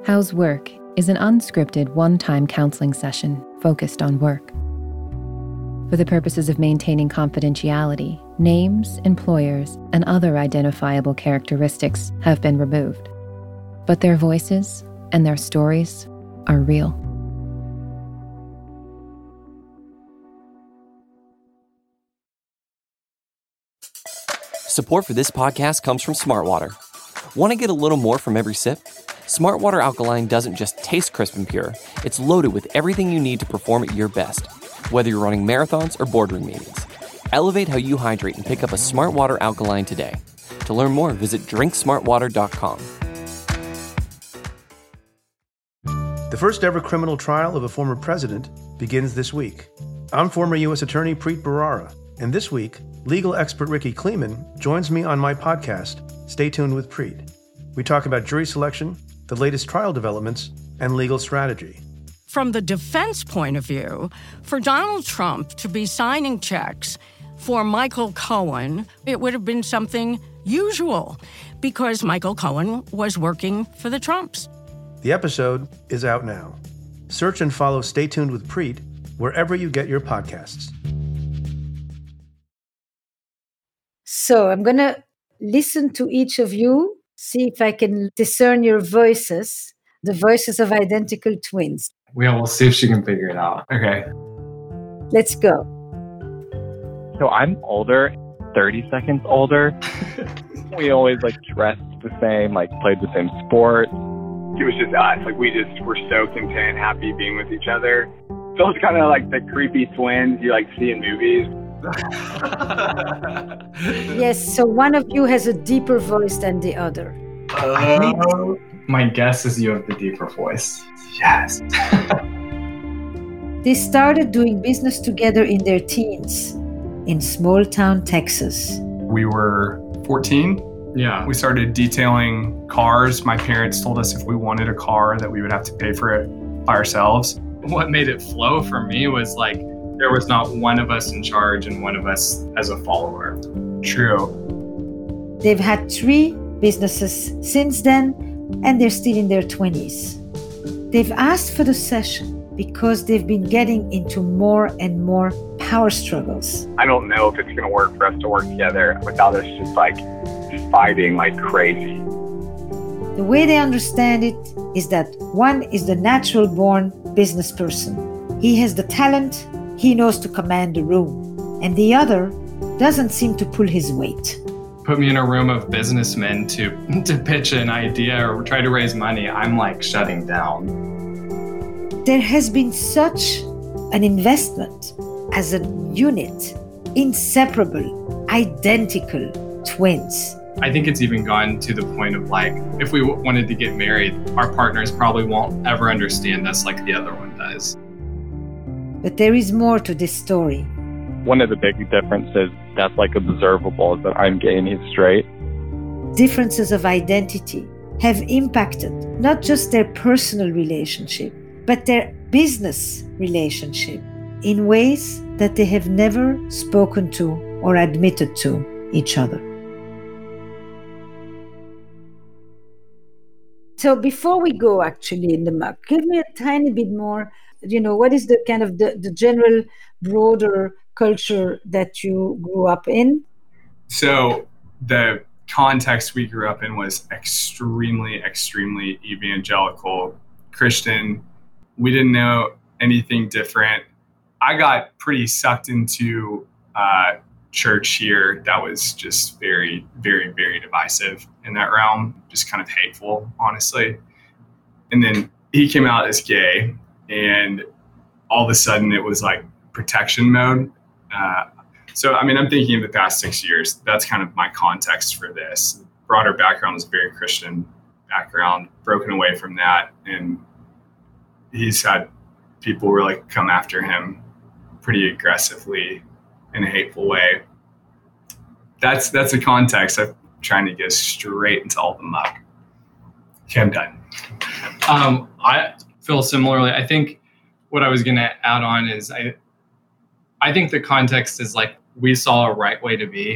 How's Work is an unscripted one-time counseling session focused on work. For the purposes of maintaining confidentiality, names, employers, and other identifiable characteristics have been removed. But their voices and their stories are real. Support for this podcast comes from Smartwater. Want to get a little more from every sip? Smartwater Alkaline doesn't just taste crisp and pure, it's loaded with everything you need to perform at your best, whether you're running marathons or boardroom meetings. Elevate how you hydrate and pick up a Smartwater Alkaline today. To learn more, visit drinksmartwater.com. The first ever criminal trial of a former president begins this week. I'm former U.S. Attorney Preet Bharara, and this week, legal expert Ricky Kleeman joins me on my podcast, Stay Tuned with Preet. We talk about jury selection, the latest trial developments, and legal strategy. From the defense point of view, for Donald Trump to be signing checks for Michael Cohen, it would have been something usual because Michael Cohen was working for the Trumps. The episode is out now. Search and follow Stay Tuned with Preet wherever you get your podcasts. So I'm going to listen to each of you, see if I can discern your voices, the voices of identical twins. We'll see if she can figure it out. Okay. Let's go. So I'm older, 30 seconds older. We always dressed the same, played the same sport. It was just us. We just were so content, happy being with each other. So it's kind of like the creepy twins you see in movies. Yes, so one of you has a deeper voice than the other. My guess is you have the deeper voice. Yes. They started doing business together in their teens in small town Texas. We were 14. Yeah, we started detailing cars. My parents told us if we wanted a car that we would have to pay for it by ourselves. What made it flow for me was there was not one of us in charge and one of us as a follower. True. They've had 3 businesses since then, and they're still in their 20s. They've asked for the session because they've been getting into more and more power struggles. I don't know if it's going to work for us to work together without us just fighting like crazy. The way they understand it is that one is the natural born business person. He has the talent, he knows to command the room, and the other doesn't seem to pull his weight. Put me in a room of businessmen to pitch an idea or try to raise money, I'm shutting down. There has been such an investment as a unit, inseparable, identical twins. I think it's even gone to the point of if we wanted to get married, our partners probably won't ever understand us like the other one does. But there is more to this story. One of the big differences that's observable is that I'm gay and he's straight. Differences of identity have impacted not just their personal relationship, but their business relationship in ways that they have never spoken to or admitted to each other. So before we go actually in the muck, give me a tiny bit more, what is the kind of the general broader culture that you grew up in? So the context we grew up in was extremely, extremely evangelical Christian. We didn't know anything different. I got pretty sucked into church here that was just very, very, very divisive in that realm, just kind of hateful, honestly. And then he came out as gay, and all of a sudden it was protection mode. So, I'm thinking of the past 6 years, that's kind of my context for this. Broader background was a very Christian background, broken away from that. And he's had people really come after him pretty aggressively in a hateful way. That's the context. I'm trying to get straight into all the muck. Okay, I'm done. I feel similarly. I think what I was going to add on is I think the context is we saw a right way to be,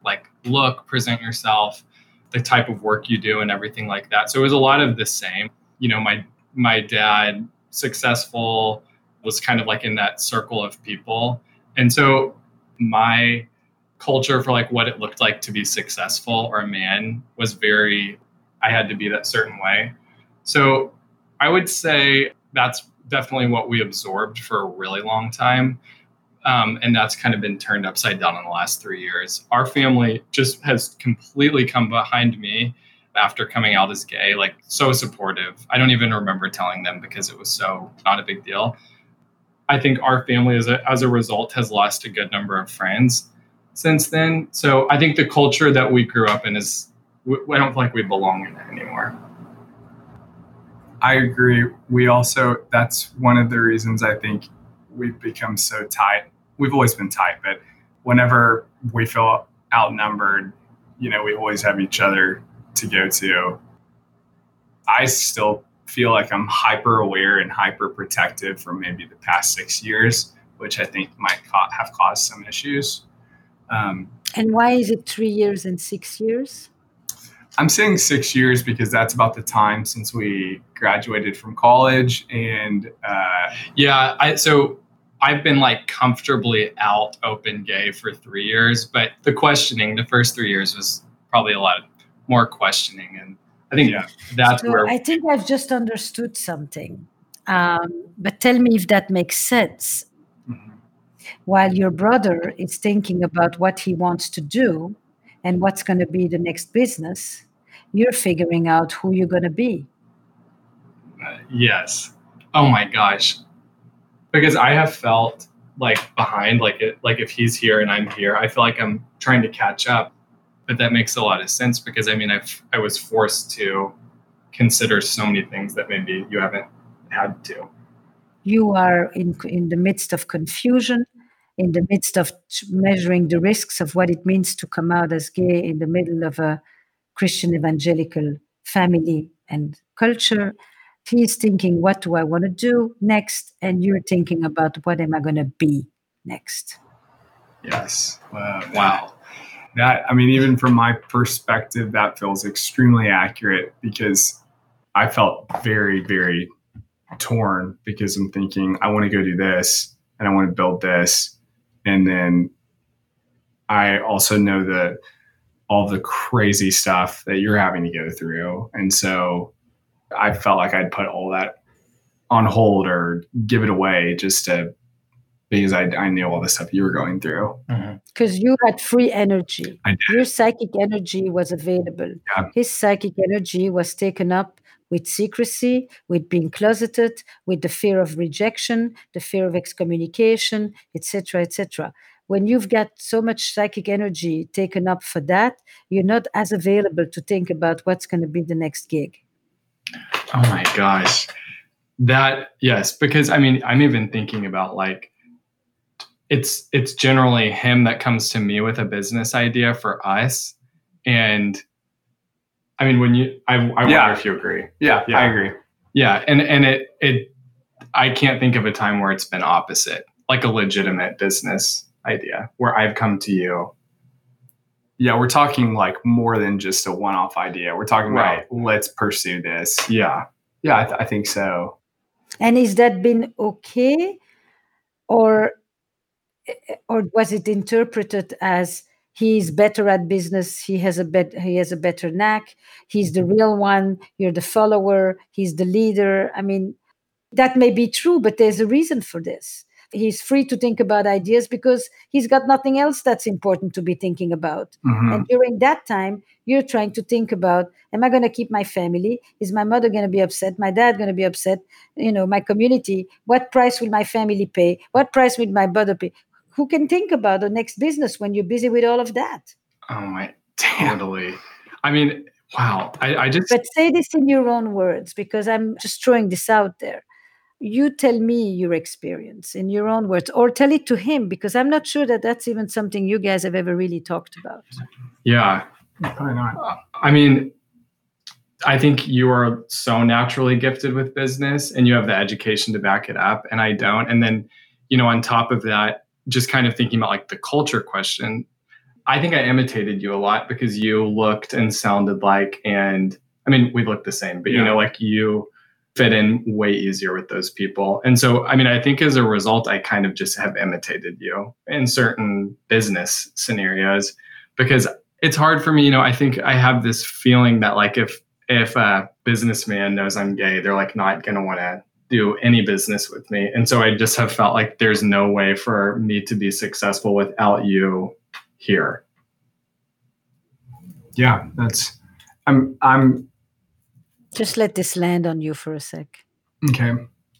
look, present yourself, the type of work you do and everything like that. So it was a lot of the same. my dad, successful, was kind of like in that circle of people. And so my culture for like what it looked like to be successful or a man was I had to be that certain way. So I would say that's definitely what we absorbed for a really long time. And that's kind of been turned upside down in the last 3 years. Our family just has completely come behind me after coming out as gay, like so supportive. I don't even remember telling them because it was so not a big deal. I think our family as a result has lost a good number of friends since then. So I think the culture that we grew up in I don't feel like we belong in it anymore. I agree. That's one of the reasons I think we've become so tight. We've always been tight, but whenever we feel outnumbered, we always have each other to go to. I still feel like I'm hyper aware and hyper protective for maybe the past 6 years, which I think might have caused some issues. And why is it 3 years and 6 years? I'm saying 6 years because that's about the time since we graduated from college. And so I've been like comfortably out open gay for 3 years, but the first 3 years was probably a lot more questioning. And I think that's where I think I've just understood something. But tell me if that makes sense. Mm-hmm. While your brother is thinking about what he wants to do and what's going to be the next business, you're figuring out who you're going to be. Yes. Oh my gosh. Because I have felt like behind, like if he's here and I'm here, I feel like I'm trying to catch up. But that makes a lot of sense because I was forced to consider so many things that maybe you haven't had to. You are in the midst of confusion, in the midst of measuring the risks of what it means to come out as gay in the middle of a Christian evangelical family and culture. He's thinking, what do I want to do next? And you're thinking about, what am I going to be next? Yes. Wow. Even from my perspective, that feels extremely accurate because I felt very, very torn because I'm thinking, I want to go do this and I want to build this. And then I also know that all the crazy stuff that you're having to go through. And so I felt like I'd put all that on hold or give it away because I knew all the stuff you were going through. Because you had free energy. I did. Your psychic energy was available. Yeah. His psychic energy was taken up with secrecy, with being closeted, with the fear of rejection, the fear of excommunication, etc., etc. When you've got so much psychic energy taken up for that, you're not as available to think about what's going to be the next gig. Oh my gosh. Yes, because I'm even thinking about like, it's generally him that comes to me with a business idea for us. And I wonder if you agree. Yeah, I agree. Yeah. And I can't think of a time where it's been opposite, like a legitimate business idea where I've come to you. Yeah. We're talking like more than just a one-off idea. We're talking about let's pursue this. Yeah. Yeah. I think so. And has that been okay? Or was it interpreted as he's better at business, he has a better knack, he's the real one, you're the follower, he's the leader? That may be true, but there's a reason for this. He's free to think about ideas because he's got nothing else that's important to be thinking about. Mm-hmm. And during that time, you're trying to think about, am I going to keep my family? Is my mother going to be upset? My dad going to be upset? My community, what price will my family pay? What price will my brother pay? Who can think about the next business when you're busy with all of that? Oh my, totally. Wow. But say this in your own words, because I'm just throwing this out there. You tell me your experience in your own words, or tell it to him, because I'm not sure that that's even something you guys have ever really talked about. Yeah, probably not. I think you are so naturally gifted with business and you have the education to back it up, and I don't. And then, on top of that, just kind of thinking about like the culture question, I think I imitated you a lot because you looked and sounded like, and we look the same, but like you fit in way easier with those people. And so, I mean, I think as a result, I kind of just have imitated you in certain business scenarios, because it's hard for me. You know, I think I have this feeling that like if a businessman knows I'm gay, they're like not going to want to do any business with me. And so I just have felt like there's no way for me to be successful without you here. Yeah, I'm just let this land on you for a sec. Okay.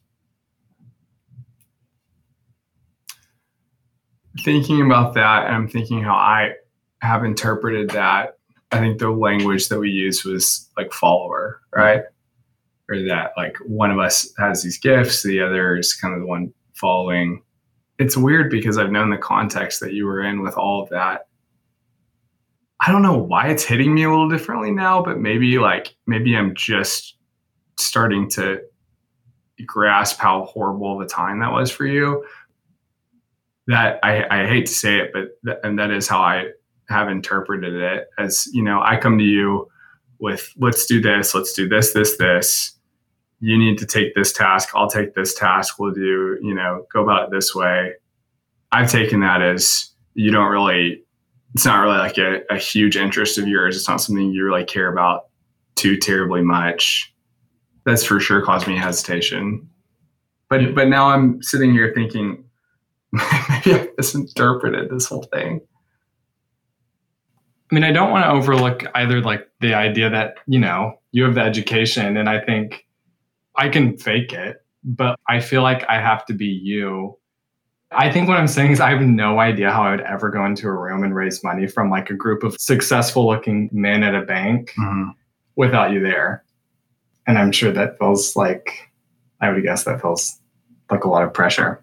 Thinking about that, and I'm thinking how I have interpreted that. I think the language that we used was like follower, right? Or that like one of us has these gifts, the other is kind of the one following. It's weird because I've known the context that you were in with all of that. I don't know why it's hitting me a little differently now, but maybe I'm just starting to grasp how horrible of a time that was for you. That I hate to say it, but that is how I have interpreted it. As, you know, I come to you with, let's do this, this. You need to take this task. I'll take this task. We'll do, you know, go about it this way. I've taken that as it's not really like a huge interest of yours. It's not something you really care about too terribly much. That's for sure caused me hesitation. But now I'm sitting here thinking, maybe I misinterpreted this whole thing. I mean, I don't want to overlook either like the idea that, you know, you have the education and I think I can fake it, but I feel like I have to be you. I think what I'm saying is I have no idea how I would ever go into a room and raise money from like a group of successful looking men at a bank without you there. And I'm sure that feels like, I would guess that feels like a lot of pressure.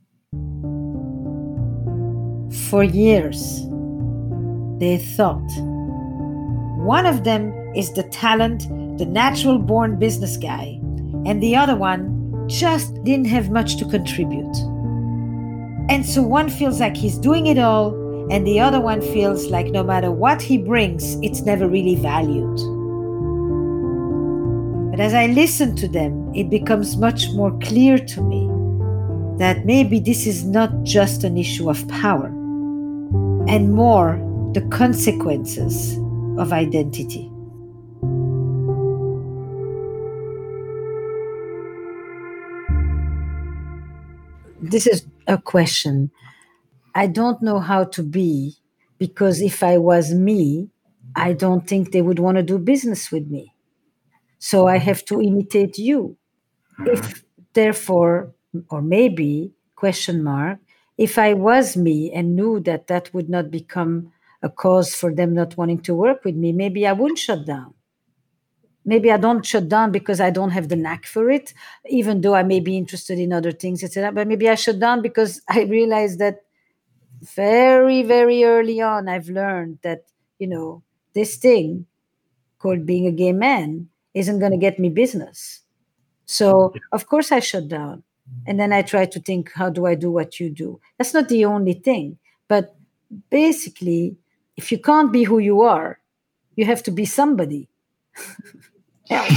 For years, they thought one of them is the talent, the natural born business guy, and the other one just didn't have much to contribute. And so one feels like he's doing it all, and the other one feels like no matter what he brings, it's never really valued. But as I listen to them, it becomes much more clear to me that maybe this is not just an issue of power, and more the consequences of identity. This is a question. I don't know how to be, because if I was me, I don't think they would want to do business with me. So I have to imitate you. If, therefore, or maybe, if I was me and knew that that would not become a cause for them not wanting to work with me, maybe I wouldn't shut down. Maybe I don't shut down because I don't have the knack for it, even though I may be interested in other things, etc. But maybe I shut down because I realized that very, very early on, I've learned that, you know, this thing called being a gay man isn't going to get me business. So, of course, I shut down. And then I try to think, how do I do what you do? That's not the only thing. But basically, if you can't be who you are, you have to be somebody. Yeah,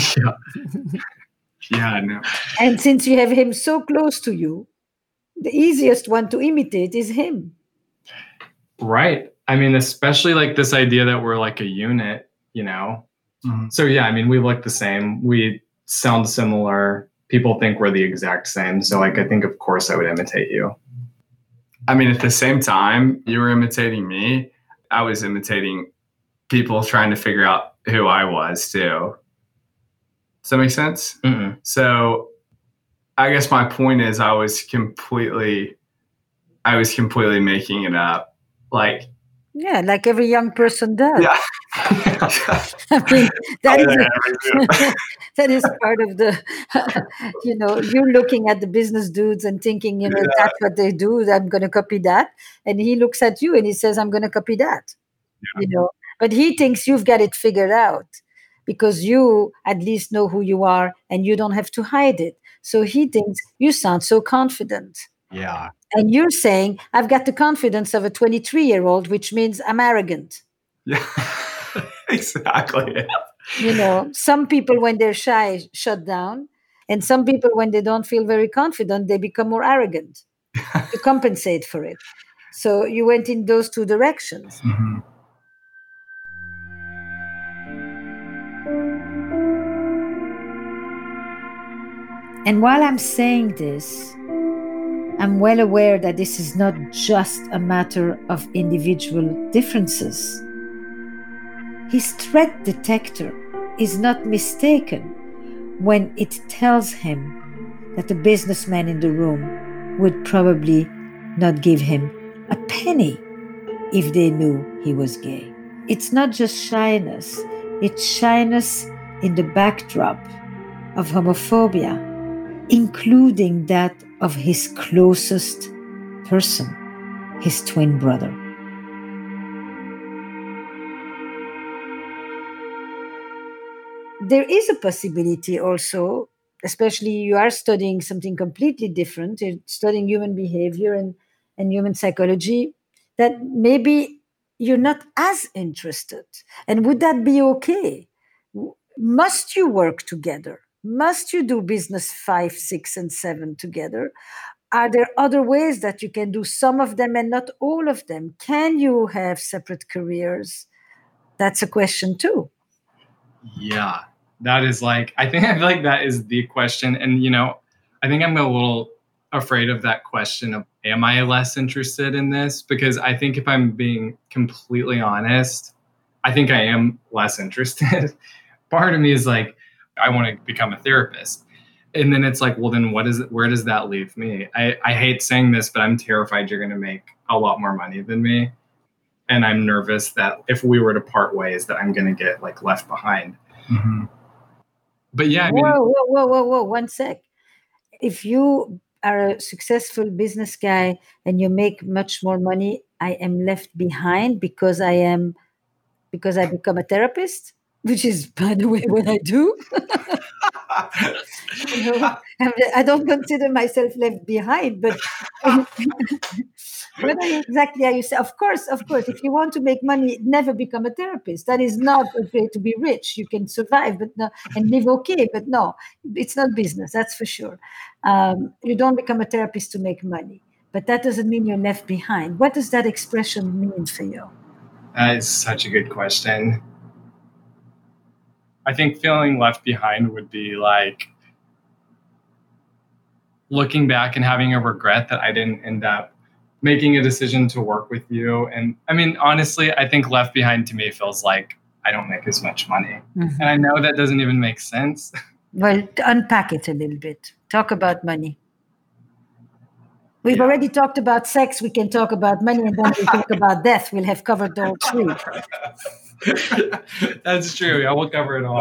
I know. And since you have him so close to you, the easiest one to imitate is him. Right. I mean, especially like this idea that we're like a unit, you know? Mm-hmm. So yeah, I mean, we look the same. We sound similar. People think we're the exact same. So like, I think, of course, I would imitate you. I mean, at the same time, you were imitating me. I was imitating people trying to figure out who I was too. Does that make sense? Mm-mm. So I guess my point is I was completely making it up. Like, yeah, like every young person does. Yeah. I mean, that is part of the, you know, you're looking at the business dudes and thinking, you know, that's what they do. I'm going to copy that. And he looks at you and he says, I'm going to copy that, you know. But he thinks you've got it figured out because you at least know who you are and you don't have to hide it. So he thinks you sound so confident. Yeah. And you're saying, I've got the confidence of a 23-year-old, which means I'm arrogant. Yeah, exactly. You know, some people, when they're shy, shut down. And some people, when they don't feel very confident, they become more arrogant to compensate for it. So you went in those two directions. Mm-hmm. And while I'm saying this, I'm well aware that this is not just a matter of individual differences. His threat detector is not mistaken when it tells him that the businessman in the room would probably not give him a penny if they knew he was gay. It's not just shyness, it's shyness in the backdrop of homophobia, including that of his closest person, his twin brother. There is a possibility also, especially you are studying something completely different, you're studying human behavior and human psychology, that maybe you're not as interested. And would that be okay? Must you work together? Must you do business 5, 6, and 7 together? Are there other ways that you can do some of them and not all of them? Can you have separate careers? That's a question too. Yeah, that is I feel like that is the question. And, I think I'm a little afraid of that question of, am I less interested in this? Because I think if I'm being completely honest, I think I am less interested. Part of me is like, I want to become a therapist. And then it's like, well, then where does that leave me? I hate saying this, but I'm terrified you're going to make a lot more money than me. And I'm nervous that if we were to part ways, that I'm going to get left behind. Mm-hmm. But yeah, I mean, whoa, 1 sec. If you are a successful business guy and you make much more money, I am left behind because I become a therapist, which is, by the way, what I do. I don't consider myself left behind, but what exactly are you saying? Of course, if you want to make money, never become a therapist. That is not a way to be rich. You can survive, but no, and live okay, but no, it's not business, that's for sure. You don't become a therapist to make money, but that doesn't mean you're left behind. What does that expression mean for you? That is such a good question. I think feeling left behind would be like looking back and having a regret that I didn't end up making a decision to work with you. And I mean, honestly, I think left behind to me feels like I don't make as much money. Mm-hmm. And I know that doesn't even make sense. Well, unpack it a little bit. Talk about money. We've already talked about sex. We can talk about money, and then we'll talk about death. We'll have covered all three. That's true. Yeah, we'll cover it all.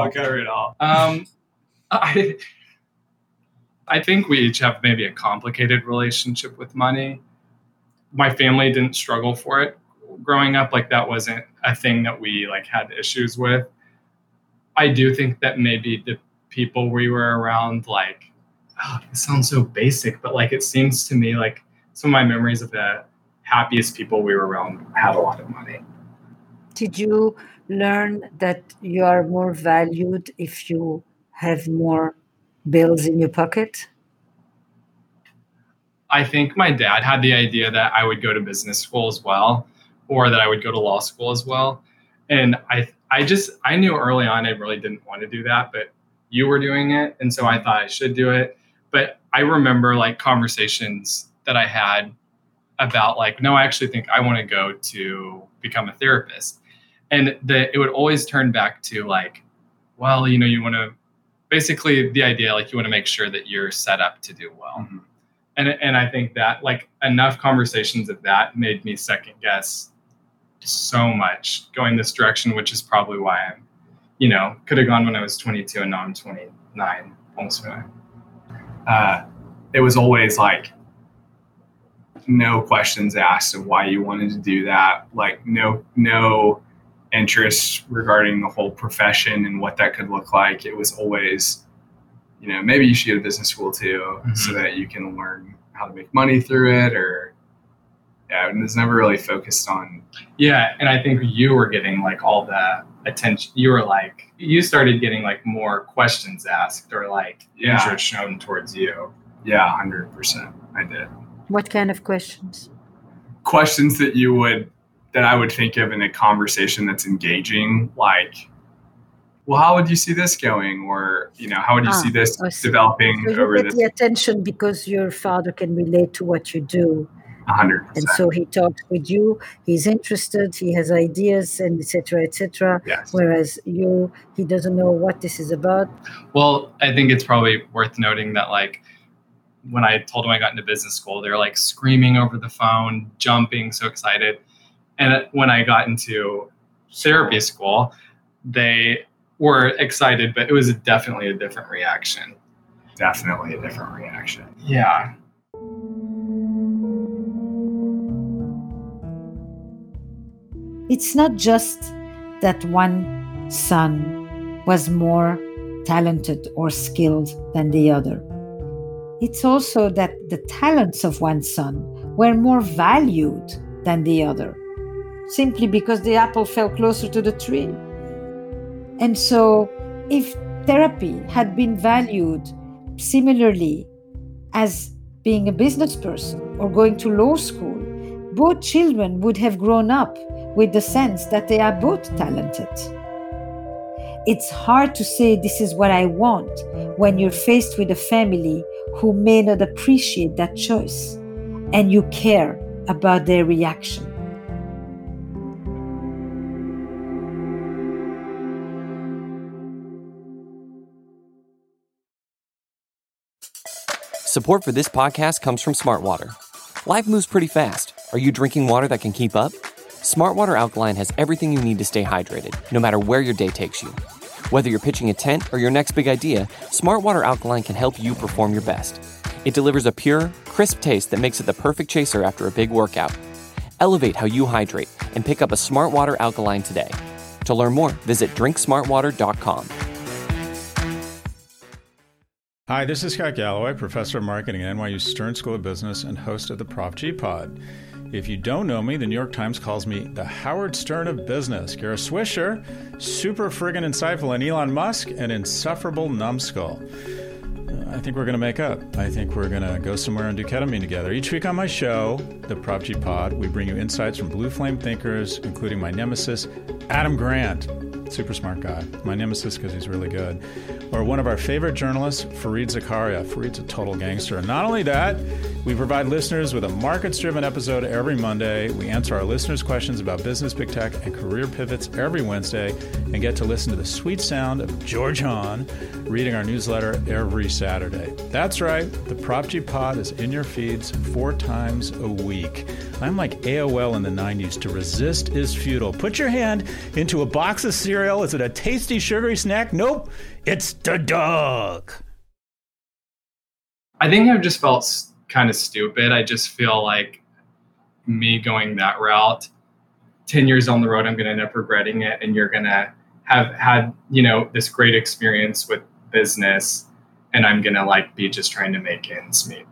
I think we each have maybe a complicated relationship with money. My family didn't struggle for it growing up. That wasn't a thing that we had issues with. I do think that maybe the people we were around, it sounds so basic, but it seems to me like some of my memories of the happiest people we were around had a lot of money. Did you learn that you are more valued if you have more bills in your pocket? I think my dad had the idea that I would go to business school as well, or that I would go to law school as well. And I knew early on I really didn't want to do that, but you were doing it. And so I thought I should do it. But I remember conversations that I had about no, I actually think I want to go to become a therapist. And it would always turn back to well, you want to, basically the idea, you want to make sure that you're set up to do well. Mm-hmm. And I think that enough conversations of that made me second guess so much going this direction, which is probably why I'm, could have gone when I was 22 and now I'm 29, almost 29. It was always no questions asked of why you wanted to do that. No interest regarding the whole profession and what that could look like. It was always, maybe you should go to business school too, mm-hmm. so that you can learn how to make money through it, and it's never really focused on. Yeah. And I think you were getting all the attention. You started getting like more questions asked or like interest shown towards you. Yeah, 100%. I did. What kind of questions? Questions that I would think of in a conversation that's engaging, like, well, how would you see this going? Or, how would you see this developing so you over get this? the attention because your father can relate to what you do. 100%. And so he talks with you, he's interested, he has ideas, and et cetera, et cetera. Yes. Whereas he doesn't know what this is about. Well, I think it's probably worth noting that like when I told them I got into business school, they were like screaming over the phone, jumping, so excited. And when I got into therapy school, they were excited, but it was definitely a different reaction. Definitely a different reaction. Yeah. It's not just that one son was more talented or skilled than the other. It's also that the talents of one son were more valued than the other, simply because the apple fell closer to the tree. And so if therapy had been valued similarly as being a business person or going to law school, both children would have grown up with the sense that they are both talented. It's hard to say this is what I want when you're faced with a family who may not appreciate that choice and you care about their reaction. Support for this podcast comes from Smartwater. Life moves pretty fast. Are you drinking water that can keep up? Smartwater Alkaline has everything you need to stay hydrated, no matter where your day takes you. Whether you're pitching a tent or your next big idea, Smartwater Alkaline can help you perform your best. It delivers a pure, crisp taste that makes it the perfect chaser after a big workout. Elevate how you hydrate and pick up a Smartwater Alkaline today. To learn more, visit drinksmartwater.com. Hi, this is Scott Galloway, professor of marketing at NYU Stern School of Business and host of the Prof G Pod. If you don't know me, the New York Times calls me the Howard Stern of business. Kara Swisher, super friggin' insightful, and Elon Musk, an insufferable numbskull. I think we're going to make up. I think we're going to go somewhere and do ketamine together. Each week on my show, the Prop G Pod, we bring you insights from blue flame thinkers, including my nemesis, Adam Grant. Super smart guy. My nemesis because he's really good. Or one of our favorite journalists, Fareed Zakaria. Fareed's a total gangster. And not only that, we provide listeners with a markets-driven episode every Monday. We answer our listeners' questions about business, big tech, and career pivots every Wednesday, and get to listen to the sweet sound of George Hahn reading our newsletter every Saturday. That's right. The Prop G Pod is in your feeds 4 times a week. I'm like AOL in the 90s. To resist is futile. Put your hand into a box of cereal. Is it a tasty, sugary snack? Nope. It's the dog. I think I've just felt kind of stupid. I just feel like me going that route, 10 years on the road, I'm going to end up regretting it. And you're going to have had, this great experience with business. And I'm going to be just trying to make ends meet.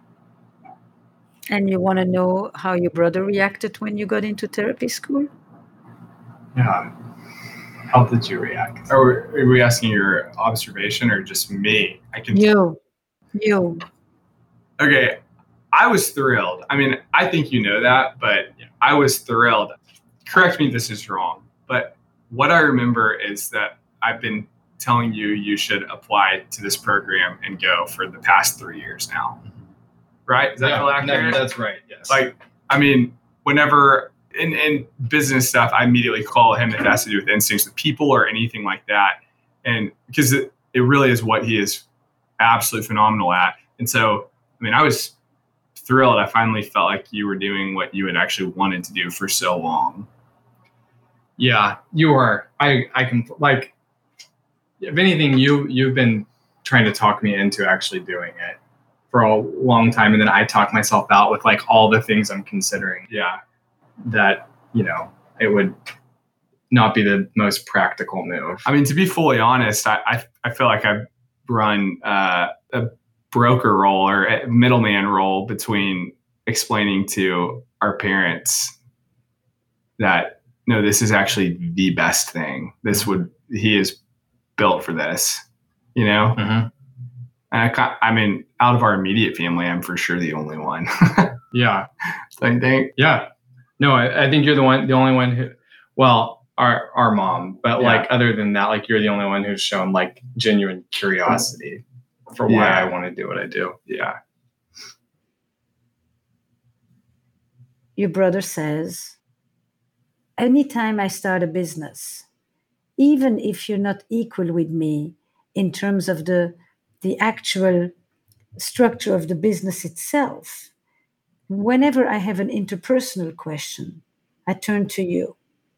And you want to know how your brother reacted when you got into therapy school? Yeah. How did you react? Are we asking your observation or just me? You. Okay. I was thrilled. I mean, I think you know that, but I was thrilled. Correct me if this is wrong, but what I remember is that I've been telling you should apply to this program and go for the past 3 years now. Right? Is that accurate? No, that's right. Yes. Whenever in business stuff, I immediately call him if it has to do with instincts with people or anything like that. And because it really is what he is absolutely phenomenal at. And so, I was thrilled. I finally felt like you were doing what you had actually wanted to do for so long. Yeah, you are. I can, if anything, you've been trying to talk me into actually doing it for a long time. And then I talk myself out with all the things I'm considering. Yeah. That, it would not be the most practical move. To be fully honest, I feel like I've run a broker role or a middleman role between explaining to our parents that no, this is actually the best thing. He is built for this, you know? Mm-hmm. And I mean, out of our immediate family, I'm for sure the only one. Yeah. Don't you think? Yeah. No, I think you're the only one who, well, our mom, but like other than that, like you're the only one who's shown like genuine curiosity for why I want to do what I do. Yeah. Your brother says, anytime I start a business, even if you're not equal with me in terms of the actual structure of the business itself, whenever I have an interpersonal question, I turn to you.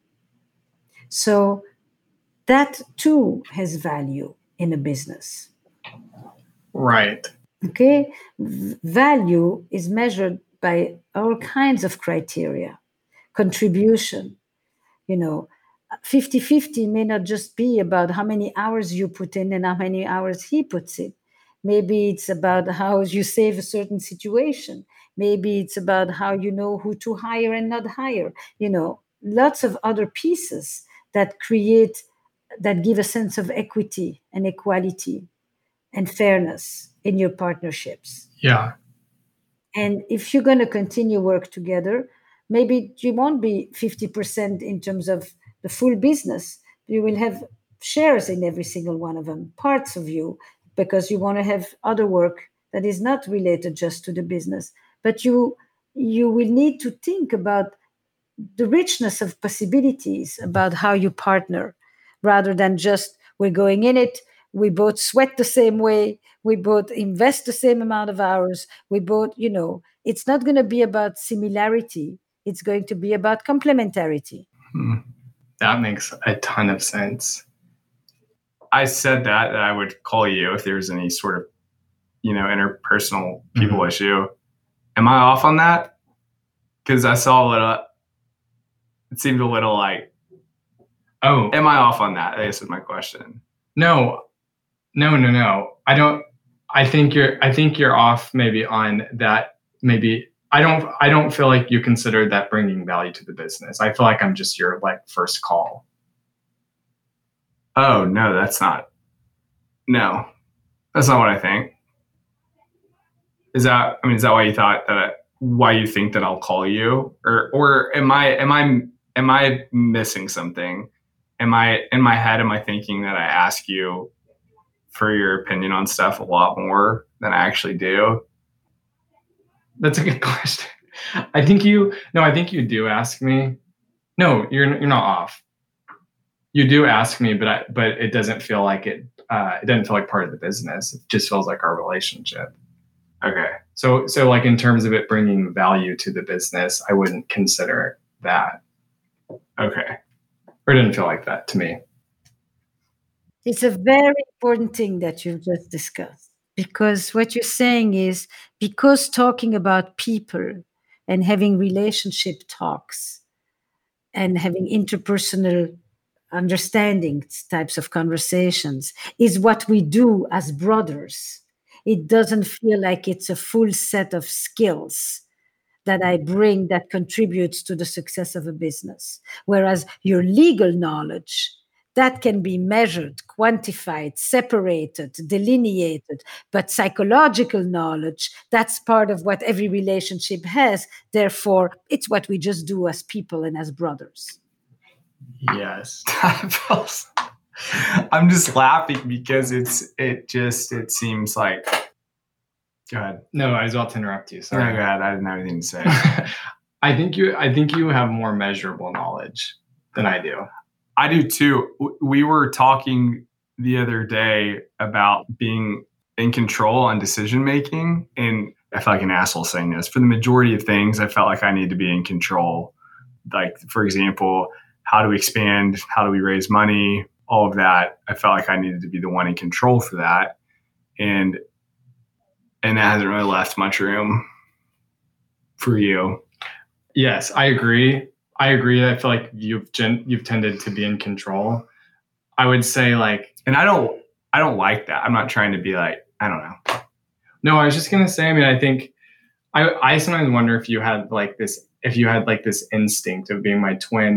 So that too has value in a business. Right. Okay? Value is measured by all kinds of criteria. Contribution, 50-50 may not just be about how many hours you put in and how many hours he puts in. Maybe it's about how you save a certain situation. Maybe it's about how you know who to hire and not hire. Lots of other pieces that give a sense of equity and equality and fairness in your partnerships. Yeah. And if you're going to continue work together, maybe you won't be 50% in terms of the full business. You will have shares in every single one of them, parts of you, because you want to have other work that is not related just to the business. But you will need to think about the richness of possibilities about how you partner, rather than just we're going in it, we both sweat the same way, we both invest the same amount of hours, we both, it's not going to be about similarity, it's going to be about complementarity. That makes a ton of sense. I said that I would call you if there's any sort of, interpersonal people issue. Am I off on that? Because I saw it seemed a little like, oh, am I off on that? I guess is my question. No. I don't. I think you're off maybe on that. Maybe I don't feel like you consider that bringing value to the business. I feel like I'm just your first call. Oh no, that's not what I think. Is that why you thought that? Why you think that I'll call you, or am I missing something? Am I in my head? Am I thinking that I ask you for your opinion on stuff a lot more than I actually do? That's a good question. I think you do ask me. No, you're not off. You do ask me, but it doesn't feel like it. It doesn't feel like part of the business. It just feels like our relationship. Okay. So like in terms of it bringing value to the business, I wouldn't consider that. Okay. Or it didn't feel like that to me. It's a very important thing that you've just discussed, because what you're saying is, because talking about people and having relationship talks and having interpersonal understanding types of conversations is what we do as brothers. It doesn't feel like it's a full set of skills that I bring that contributes to the success of a business. Whereas your legal knowledge, that can be measured, quantified, separated, delineated. But psychological knowledge, that's part of what every relationship has. Therefore, it's what we just do as people and as brothers. Yes. I'm just laughing because it seems like. Go ahead. No, I was about to interrupt you. Sorry. No, go ahead. I didn't have anything to say. I think you have more measurable knowledge than I do. I do too. We were talking the other day about being in control on decision making, and I feel like an asshole saying this. For the majority of things, I felt like I need to be in control. Like, for example, how do we expand? How do we raise money? All of that. I felt like I needed to be the one in control for that. And that hasn't really left much room for you. Yes, I agree. I feel like you've tended to be in control. I would say and I don't like that. I'm not trying to be I don't know. No, I was just going to say, I think I sometimes wonder if you had this instinct of being my twin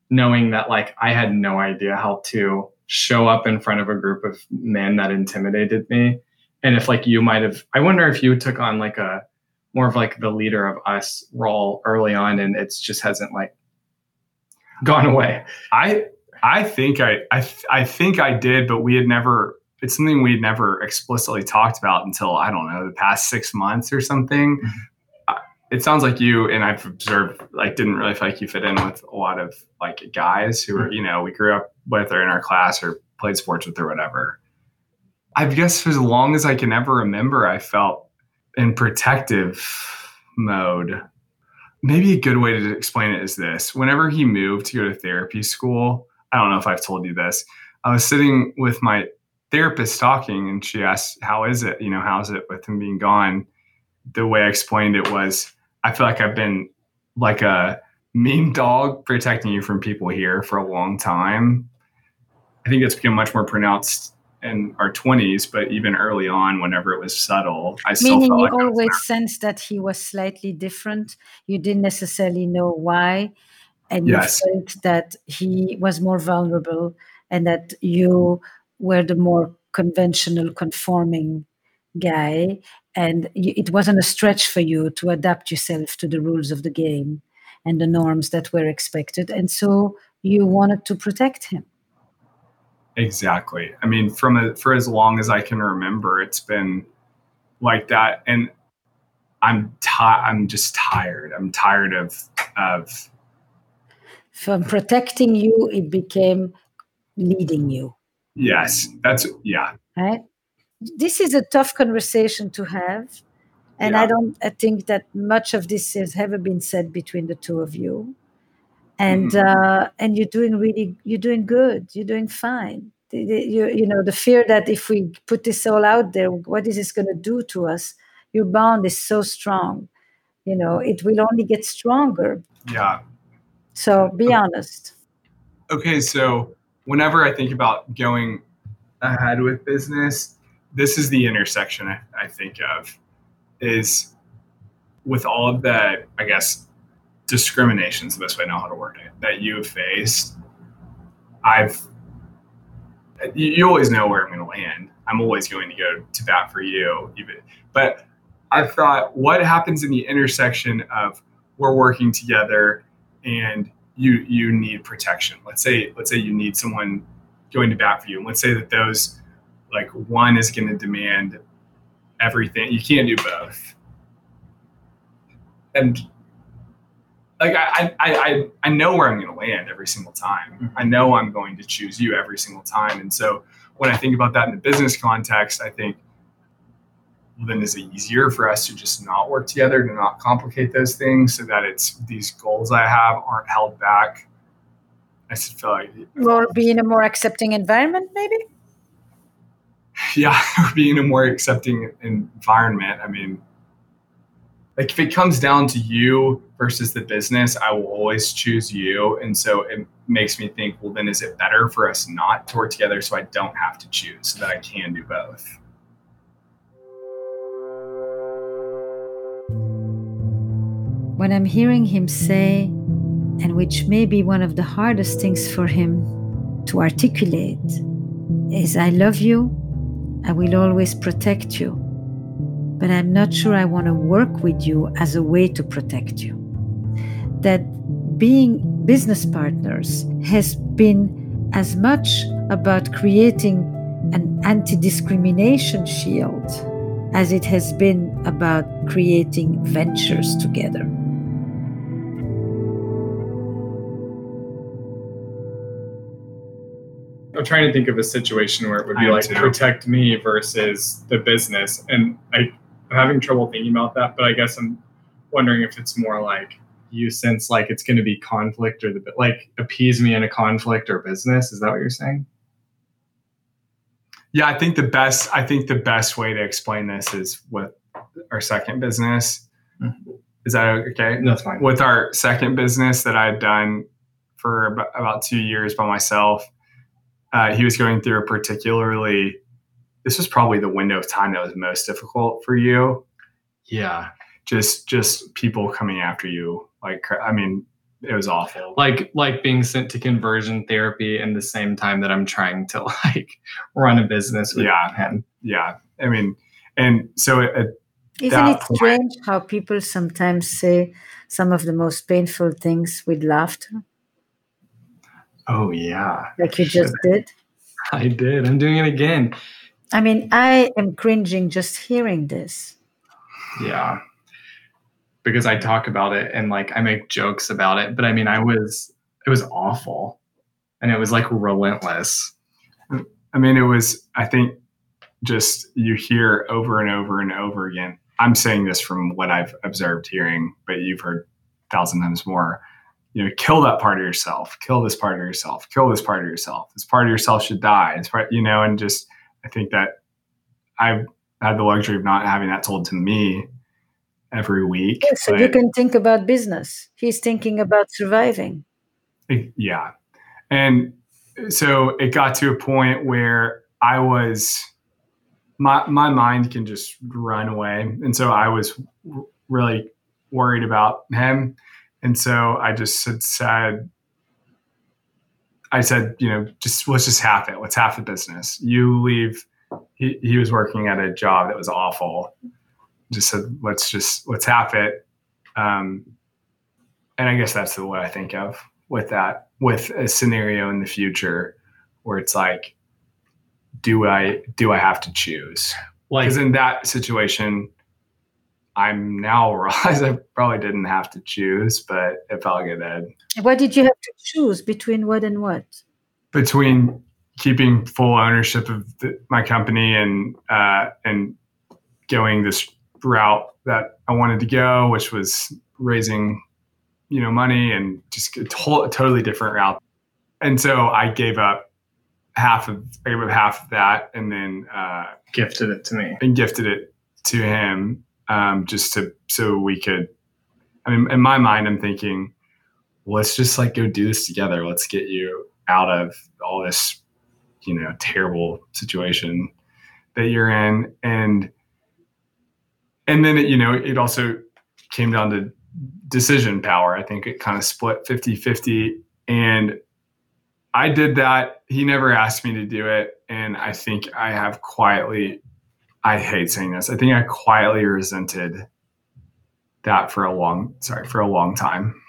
knowing that like I had no idea how to show up in front of a group of men that intimidated me. And if like you might have, I wonder if you took on like a more of like the leader of us role early on, and it's just hasn't like gone away. I think I did, but we had never, it's something we had never explicitly talked about until, I don't know, the past 6 months or something. Mm-hmm. It sounds like you, and I've observed, like, didn't really feel like you fit in with a lot of like guys who are, you know, we grew up with or in our class or played sports with or whatever. I guess for as long as I can ever remember, I felt in protective mode. Maybe a good way to explain it is this. Whenever he moved to go to therapy school, I don't know if I've told you this, I was sitting with my therapist talking, and she asked, how is it? You know, how's it with him being gone? The way I explained it was, I feel like I've been like a mean dog protecting you from people here for a long time. I think it's become much more pronounced in our 20s, but even early on, whenever it was subtle, I still felt like you always sensed that he was slightly different. You didn't necessarily know why. And yes. You felt that he was more vulnerable and that you were the more conventional, conforming guy. And it wasn't a stretch for you to adapt yourself to the rules of the game and the norms that were expected. And so you wanted to protect him. Exactly. I mean, for as long as I can remember, it's been like that. And I'm just tired. I'm tired of from protecting you, it became leading you. Yes, yeah. Right? This is a tough conversation to have. And yeah. I think that much of this has ever been said between the two of you. And and you're doing good. You're doing fine. You know, the fear that if we put this all out there, what is this going to do to us? Your bond is so strong. You know, it will only get stronger. Yeah. So be honest. Okay, so whenever I think about going ahead with business, this is the intersection I think of, is with all of that, I guess, discrimination is the best way I know how to word it, that you have faced. You always know where I'm going to land. I'm always going to go to bat for you. But I thought, what happens in the intersection of we're working together and you need protection? Let's say you need someone going to bat for you. And let's say that those, like, one is going to demand everything. You can't do both. And like, I know where I'm going to land every single time. Mm-hmm. I know I'm going to choose you every single time. And so when I think about that in the business context, I think, well, then is it easier for us to just not work together, to not complicate those things so that it's these goals I have aren't held back? I just feel like, or be in a more accepting environment, maybe? Yeah, be in a more accepting environment. I mean, like, if it comes down to you versus the business, I will always choose you. And so it makes me think, well, then is it better for us not to work together so I don't have to choose, so that I can do both? What I'm hearing him say, and which may be one of the hardest things for him to articulate, is, I love you, I will always protect you, but I'm not sure I want to work with you as a way to protect you. That being business partners has been as much about creating an anti-discrimination shield as it has been about creating ventures together. I'm trying to think of a situation where it would be like protect me versus the business. And I'm having trouble thinking about that, but I guess I'm wondering if it's more like you sense like it's going to be conflict, or like appease me in a conflict or business. Is that what you're saying? Yeah, I think the best way to explain this is with our second business. Mm-hmm. Is that okay? That's fine. With our second business that I had done for about 2 years by myself, he was going through this was probably the window of time that was most difficult for you. Yeah. Just people coming after you. Like, I mean, It was awful. Like being sent to conversion therapy in the same time that I'm trying to like run a business with him. Yeah. I mean, and so isn't it strange how people sometimes say some of the most painful things with laughter? Oh, yeah. Like you just did? I did. I'm doing it again. I mean, I am cringing just hearing this. Yeah. Because I talk about it and like I make jokes about it. But I mean, it was awful. And it was like relentless. I mean, it was, I think, just you hear over and over and over again. I'm saying this from what I've observed hearing, but you've heard 1,000 times more. You know, kill that part of yourself, kill this part of yourself, kill this part of yourself. This part of yourself should die. It's part, you know, and just, I think that I've had the luxury of not having that told to me every week. Yeah, so you can think about business. He's thinking about surviving. Yeah. And so it got to a point where I was, my mind can just run away. And so I was really worried about him. And so I just said, you know, let's just half it. Let's half the business. You leave. He was working at a job that was awful. Just said, let's half it. And I guess that's the way I think of with that, with a scenario in the future where it's like, do I have to choose? Because in that situation, I'm now realize I probably didn't have to choose, but it felt like I did. What did you have to choose between what and what? Between keeping full ownership of my company and going this route that I wanted to go, which was raising, you know, money and just a totally different route. And so I gave up half of that, and then gifted it to me and gifted it to him, so we could. I mean, in my mind, I'm thinking, let's just like go do this together. Let's get you out of all this, you know, terrible situation that you're in, and then it also came down to decision power. I think it kind of split 50-50, and I did that. He never asked me to do it. And I think I hate saying this. I think I quietly resented that for a long time.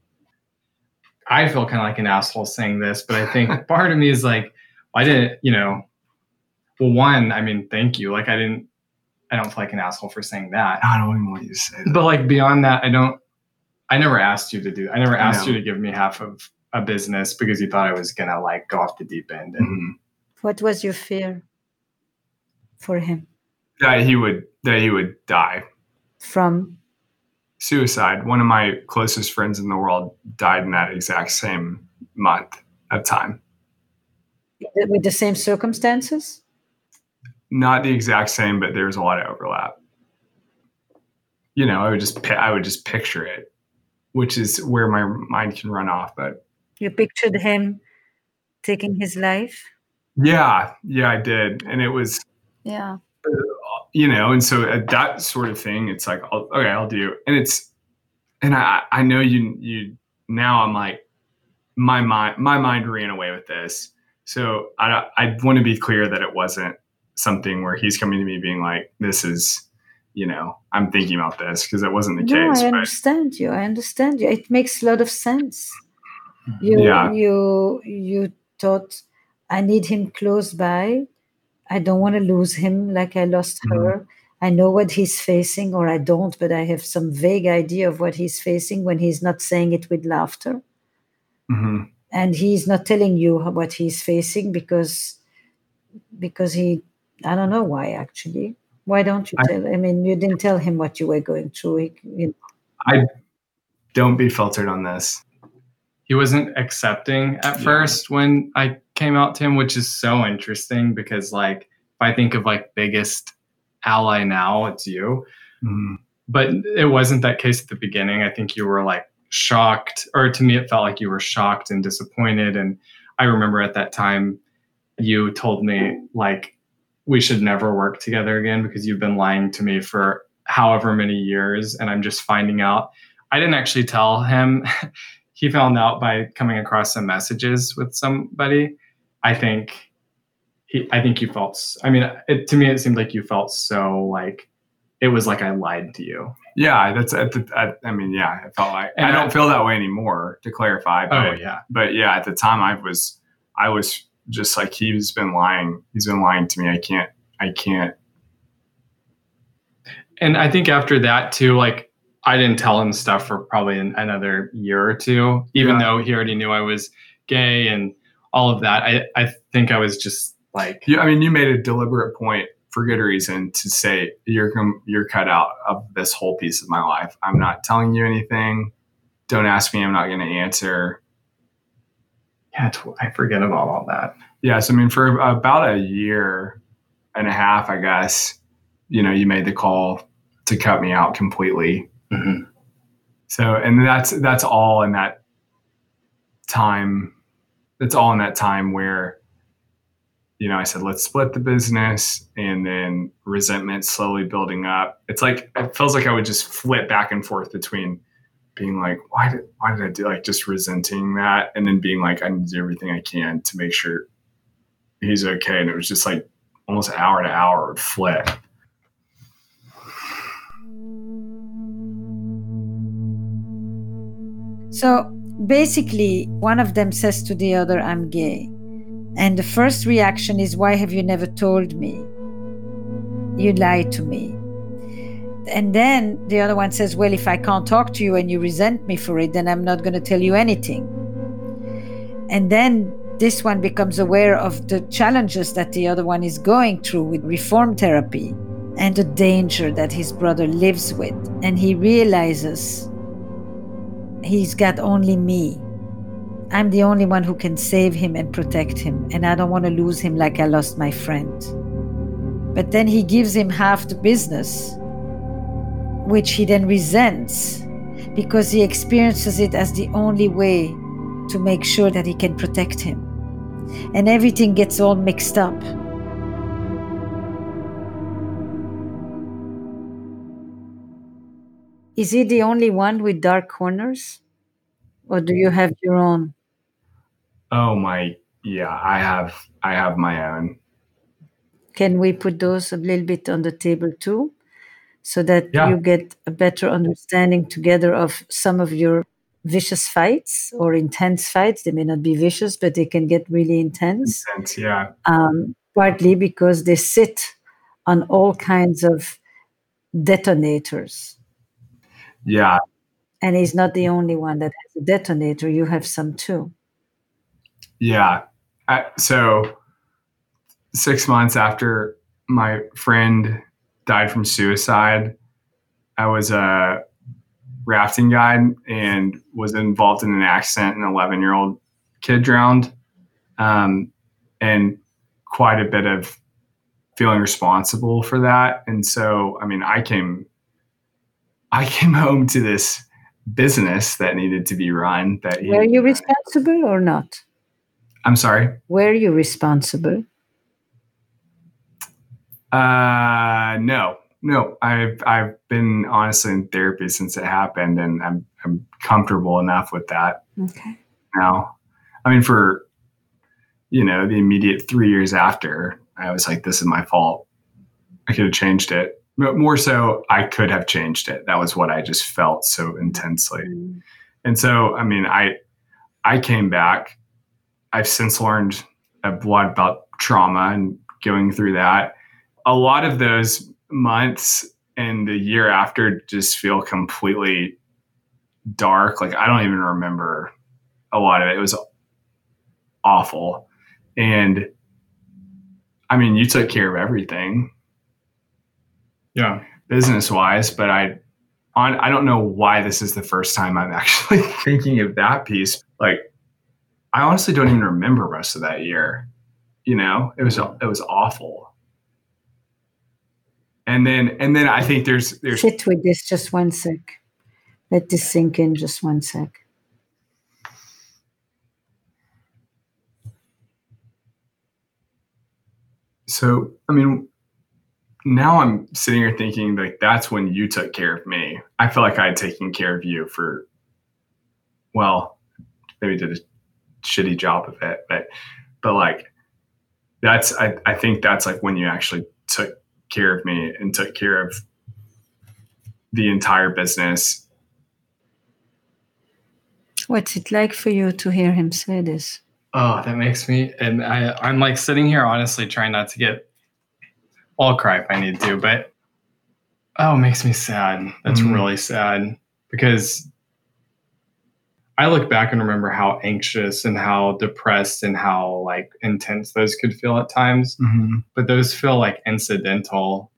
I feel kind of like an asshole saying this, but I think part of me is like, I didn't, you know, well, one, I mean, thank you. Like I don't feel like an asshole for saying that. I don't even want you to say that. But like beyond that, I never asked you to do, I never asked you to give me half of a business because you thought I was going to like go off the deep end. And what was your fear for him? That he would die. From? Suicide. One of my closest friends in the world died in that exact same month of time. With the same circumstances? Not the exact same, but there's a lot of overlap. You know, I would just picture it, which is where my mind can run off. But you pictured him taking his life? Yeah, I did. And it was, you know, and so at that sort of thing, it's like, I'll do. And I know you now I'm like, my mind ran away with this. So I want to be clear that it wasn't something where he's coming to me being like, this is, you know, I'm thinking about this, because it wasn't the case. I understand you. It makes a lot of sense. You thought, I need him close by. I don't want to lose him like I lost her. I know what he's facing, or I don't, but I have some vague idea of what he's facing when he's not saying it with laughter. Mm-hmm. And he's not telling you what he's facing because he, I don't know why actually. Why don't you tell? I mean, you didn't tell him what you were going through. I don't be filtered on this. He wasn't accepting at first when I came out to him, which is so interesting because, like, if I think of like biggest ally now, it's you. Mm-hmm. But it wasn't that case at the beginning. I think you were like shocked, or to me, it felt like you were shocked and disappointed. And I remember at that time, you told me like, we should never work together again because you've been lying to me for however many years. And I'm just finding out. I didn't actually tell him. he found out by coming across some messages with somebody. I think you felt, I mean, to me, it seemed like you felt so like, it was like I lied to you. Yeah, I mean, yeah, it felt like, and I don't feel that way anymore, to clarify. But, But yeah, at the time I was just like, he's been lying. He's been lying to me. I can't. And I think after that too, like, I didn't tell him stuff for probably another year or two, even though he already knew I was gay and all of that. I think I was just like, I mean, you made a deliberate point for good reason to say you're cut out of this whole piece of my life. I'm not telling you anything. Don't ask me. I'm not going to answer. Yeah, I forget about all that. Yes, I mean, for about a year and a half, I guess, you made the call to cut me out completely. Mm-hmm. So, and that's all in that time. That's all in that time where, I said, let's split the business, and then resentment slowly building up. It's like, it feels like I would just flip back and forth between being like, why did I do, like, just resenting that, and then being like, I need to do everything I can to make sure he's okay. And it was just like almost hour to hour would flip. So basically, one of them says to the other, I'm gay. And the first reaction is, why have you never told me? You lied to me. And then the other one says, well, if I can't talk to you and you resent me for it, then I'm not going to tell you anything. And then this one becomes aware of the challenges that the other one is going through with reform therapy and the danger that his brother lives with. And he realizes he's got only me. I'm the only one who can save him and protect him, and I don't want to lose him like I lost my friend. But then he gives him half the business, which he then resents because he experiences it as the only way to make sure that he can protect him. And everything gets all mixed up. Is he the only one with dark corners? Or do you have your own? Oh my, yeah, I have my own. Can we put those a little bit on the table too? So that you get a better understanding together of some of your vicious fights or intense fights. They may not be vicious, but they can get really intense. Yeah. Partly because they sit on all kinds of detonators. Yeah. And he's not the only one that has a detonator. You have some too. Yeah. So 6 months after my friend died from suicide, I was a rafting guide and was involved in an accident. An 11-year-old kid drowned, and quite a bit of feeling responsible for that. And so, I mean, I came home to this business that needed to be run. Were you responsible or not? I'm sorry? Were you responsible? No. I've been honestly in therapy since it happened, and I'm comfortable enough with that. Okay. Now, I mean, for the immediate 3 years after, I was like, this is my fault. I could have changed it. But more so, I could have changed it. That was what I just felt so intensely. Mm. And so, I mean, I came back. I've since learned a lot about trauma and going through that. A lot of those months and the year after just feel completely dark. Like, I don't even remember a lot of it. It was awful. And I mean, you took care of everything. Yeah. Business wise, but I don't know why this is the first time I'm actually thinking of that piece. Like, I honestly don't even remember most of that year. It was awful. And then I think there's sit with this just one sec. Let this sink in just one sec. So, I mean, now I'm sitting here thinking, like, that's when you took care of me. I feel like I had taken care of you for, well, maybe did a shitty job of it, but like that's, I think that's like when you actually took care of me and took care of the entire business. What's it like for you to hear him say this? Oh, that makes me, and I'm like sitting here honestly trying not to get, I'll cry if I need to, but it makes me sad. That's really sad, because I look back and remember how anxious and how depressed and how like intense those could feel at times, but those feel like incidental.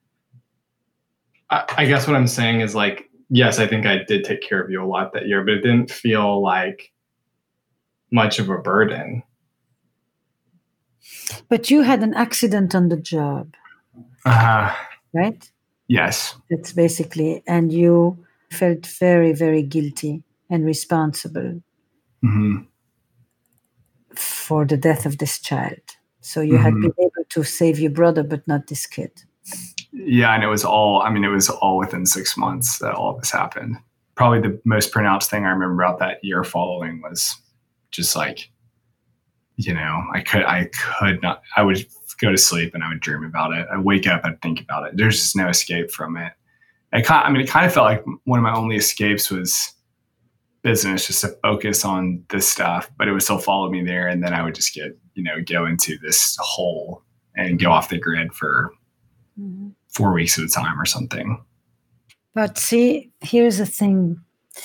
I guess what I'm saying is like, yes, I think I did take care of you a lot that year, but it didn't feel like much of a burden. But you had an accident on the job, right? Yes. That's basically, and you felt very, very guilty and responsible for the death of this child. So you had been able to save your brother, but not this kid. Yeah, and it was all within 6 months that all of this happened. Probably the most pronounced thing I remember about that year following was just like, you know, I could not, I would go to sleep and I would dream about it. I'd wake up, I'd think about it. There's just no escape from it. It kind of felt like one of my only escapes was business, just to focus on this stuff, but it would still follow me there. And then I would just go into this hole and go off the grid for 4 weeks at a time or something. But see, here's the thing.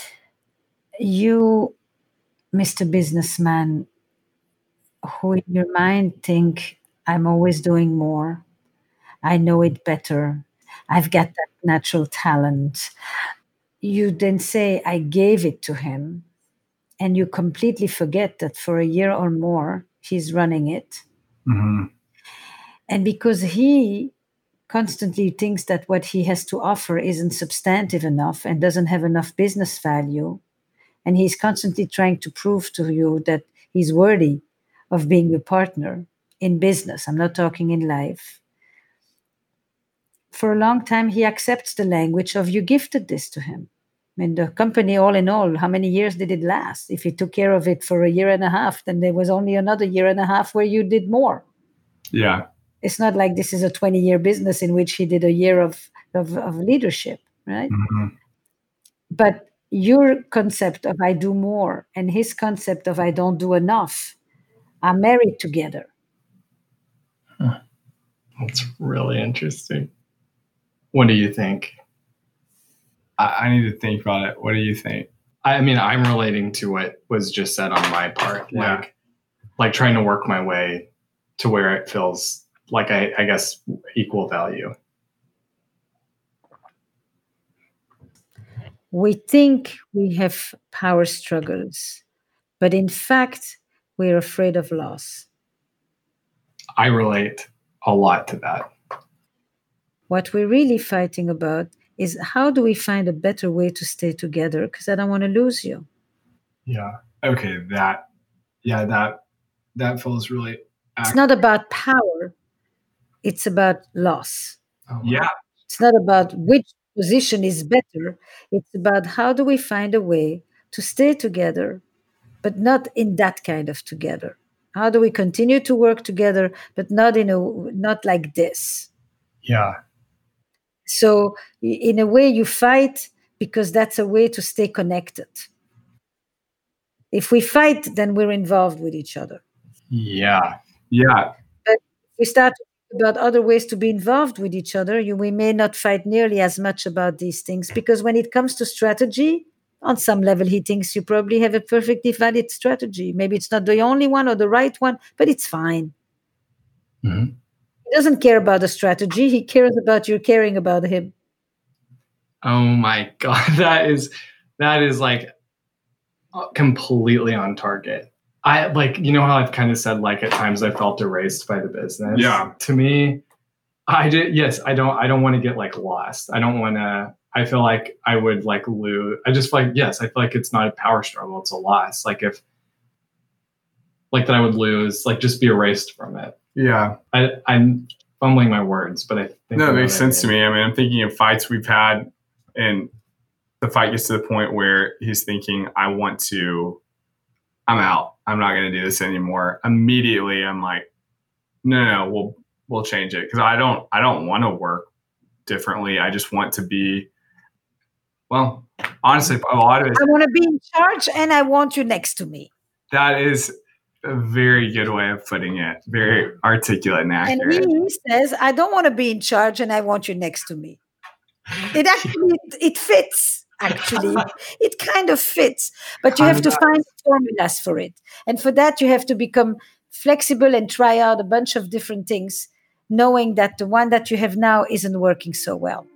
You, Mr. Businessman, who in your mind think, I'm always doing more. I know it better. I've got that natural talent. You then say, I gave it to him. And you completely forget that for a year or more, he's running it. And because he constantly thinks that what he has to offer isn't substantive enough and doesn't have enough business value, and he's constantly trying to prove to you that he's worthy of being your partner in business. I'm not talking in life. For a long time, he accepts the language of you gifted this to him. I mean, the company, all in all, how many years did it last? If he took care of it for a year and a half, then there was only another year and a half where you did more. Yeah. It's not like this is a 20-year business in which he did a year of leadership, right? But your concept of I do more and his concept of I don't do enough are married together. That's really interesting. What do you think? I need to think about it. What do you think? I mean, I'm relating to what was just said on my part. Yeah. Like trying to work my way to where it feels like I guess equal value. We think we have power struggles, but in fact, we're afraid of loss. I relate a lot to that. What we're really fighting about is how do we find a better way to stay together? Because I don't want to lose you. Yeah. Okay. That feels really. It's not about power. It's about loss. Yeah. It's not about which position is better. It's about how do we find a way to stay together, but not in that kind of together. How do we continue to work together, but not like this? Yeah. So in a way you fight because that's a way to stay connected. If we fight, then we're involved with each other. Yeah. Yeah. But if we start to think about other ways to be involved with each other, we may not fight nearly as much about these things, because when it comes to strategy, on some level, he thinks you probably have a perfectly valid strategy. Maybe it's not the only one or the right one, but it's fine. He doesn't care about the strategy. He cares about you caring about him. Oh my God. That is like completely on target. I like, you know how I've kind of said, like at times I felt erased by the business. Yeah. To me, I did. Yes. I don't want to get like lost. I feel like I would like lose. I just feel like, yes, I feel like it's not a power struggle. It's a loss. Like that I would lose, like just be erased from it. Yeah. I'm fumbling my words, but I think it makes sense to me. I mean, I'm thinking of fights we've had, and the fight gets to the point where he's thinking, I want to I'm out. I'm not going to do this anymore. Immediately, I'm like, no, we'll change it, because I don't want to work differently. I just want to be, well, honestly, a lot of it. I want to be in charge, and I want you next to me. That is a very good way of putting it. Very articulate and accurate. And he says, I don't want to be in charge, and I want you next to me. It actually, it fits. Actually, it kind of fits, but you have to find formulas for it. And for that, you have to become flexible and try out a bunch of different things, knowing that the one that you have now isn't working so well.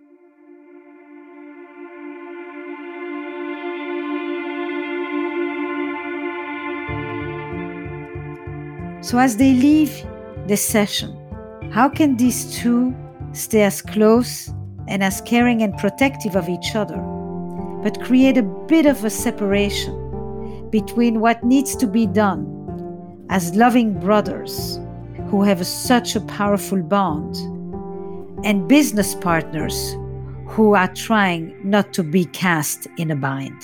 So as they leave this session, how can these two stay as close and as caring and protective of each other, but create a bit of a separation between what needs to be done as loving brothers who have such a powerful bond and business partners who are trying not to be cast in a bind?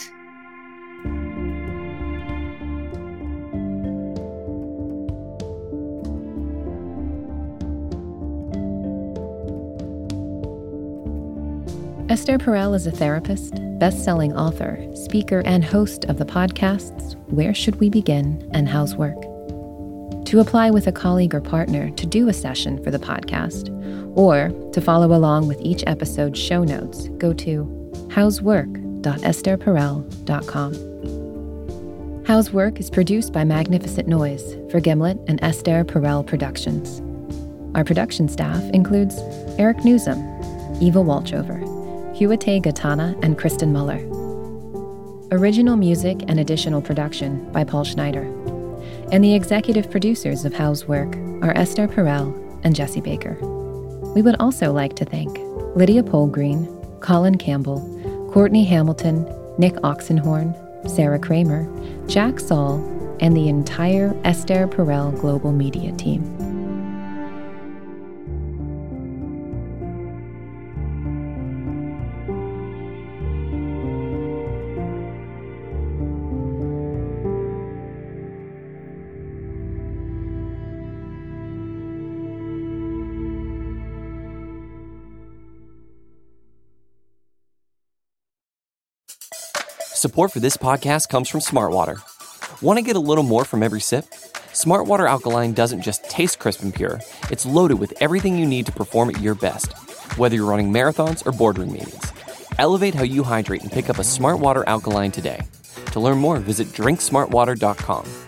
Esther Perel is a therapist, best-selling author, speaker, and host of the podcasts Where Should We Begin and How's Work. To apply with a colleague or partner to do a session for the podcast, or to follow along with each episode's show notes, go to howswork.estherperel.com. How's Work is produced by Magnificent Noise for Gimlet and Esther Perel Productions. Our production staff includes Eric Newsom, Eva Walchover, Huate Gatana, and Kristen Muller. Original music and additional production by Paul Schneider. And the executive producers of How's Work are Esther Perel and Jesse Baker. We would also like to thank Lydia Polgreen, Colin Campbell, Courtney Hamilton, Nick Oxenhorn, Sarah Kramer, Jack Saul, and the entire Esther Perel Global Media team. Support for this podcast comes from Smartwater. Want to get a little more from every sip? Smartwater Alkaline doesn't just taste crisp and pure, it's loaded with everything you need to perform at your best, whether you're running marathons or boardroom meetings. Elevate how you hydrate and pick up a Smartwater Alkaline today. To learn more, visit drinksmartwater.com.